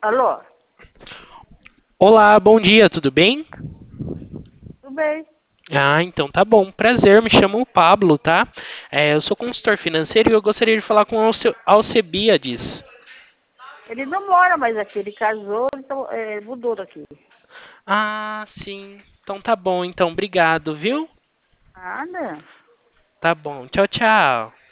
Alô? Olá, bom dia, tudo bem? Tudo bem? Ah, então tá bom. Prazer, me chamo Pablo, tá? Eu sou consultor financeiro e eu gostaria de falar com o Alcebiades. Ele não mora mais aqui, ele casou, então mudou daqui. Ah, sim. Então tá bom, então. Obrigado, viu? Nada. Tá bom. Tchau, tchau.